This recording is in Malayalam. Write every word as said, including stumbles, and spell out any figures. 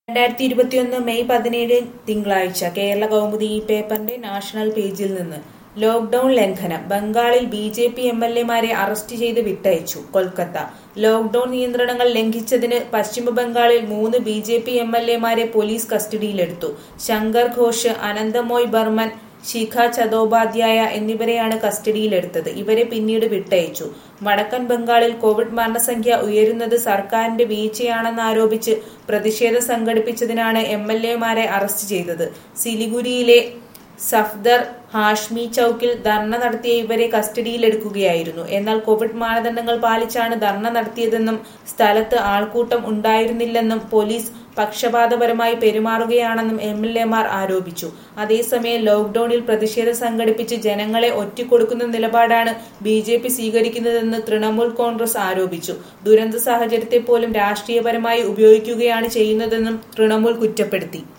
രണ്ടായിരത്തി ഇരുപത്തിയൊന്ന് മെയ് പതിനേഴ് തിങ്കളാഴ്ച കേരള കൗമുദി ഈ പേപ്പറിന്റെ നാഷണൽ പേജിൽ നിന്ന് ലോക്ഡൌൺ ലംഘനം ബംഗാളിൽ B J P M L എമാരെ അറസ്റ്റ് ചെയ്ത് വിട്ടയച്ചു. കൊൽക്കത്ത ലോക്ഡൌൺ നിയന്ത്രണങ്ങൾ ലംഘിച്ചതിന് പശ്ചിമബംഗാളിൽ മൂന്ന് B J P M L എമാരെ പോലീസ് കസ്റ്റഡിയിലെടുത്തു. ശങ്കർ ഘോഷ്, അനന്തമോയ് ബർമൻ, ശിഖ ചതോപാധ്യായ എന്നിവരെയാണ് കസ്റ്റഡിയിലെടുത്തത്. ഇവരെ പിന്നീട് വിട്ടയച്ചു. വടക്കൻ ബംഗാളിൽ കോവിഡ് മരണസംഖ്യ ഉയരുന്നത് സർക്കാരിന്റെ വീഴ്ചയാണെന്നാരോപിച്ച് പ്രതിഷേധം സംഘടിപ്പിച്ചതിനാണ് എം എൽ എമാരെ അറസ്റ്റ് ചെയ്തത്. സിലിഗുരിയിലെ സഫ്ദർ ഹാഷ്മി ചൌക്കിൽ ധർണ നടത്തിയ ഇവരെ കസ്റ്റഡിയിലെടുക്കുകയായിരുന്നു. എന്നാൽ കോവിഡ് മാനദണ്ഡങ്ങൾ പാലിച്ചാണ് ധർണ നടത്തിയതെന്നും സ്ഥലത്ത് ആൾക്കൂട്ടം ഉണ്ടായിരുന്നില്ലെന്നും പോലീസ് പക്ഷപാതപരമായി പെരുമാറുകയാണെന്നും എം എൽ എമാർ ആരോപിച്ചു. അതേസമയം ലോക്ഡൌണിൽ പ്രതിഷേധം സംഘടിപ്പിച്ച് ജനങ്ങളെ ഒറ്റിക്കൊടുക്കുന്ന നിലപാടാണ് ബി ജെ പി സ്വീകരിക്കുന്നതെന്ന് തൃണമൂൽ കോൺഗ്രസ് ആരോപിച്ചു. ദുരന്ത സാഹചര്യത്തെ പോലും രാഷ്ട്രീയപരമായി ഉപയോഗിക്കുകയാണ് ചെയ്യുന്നതെന്നും തൃണമൂൽ കുറ്റപ്പെടുത്തി.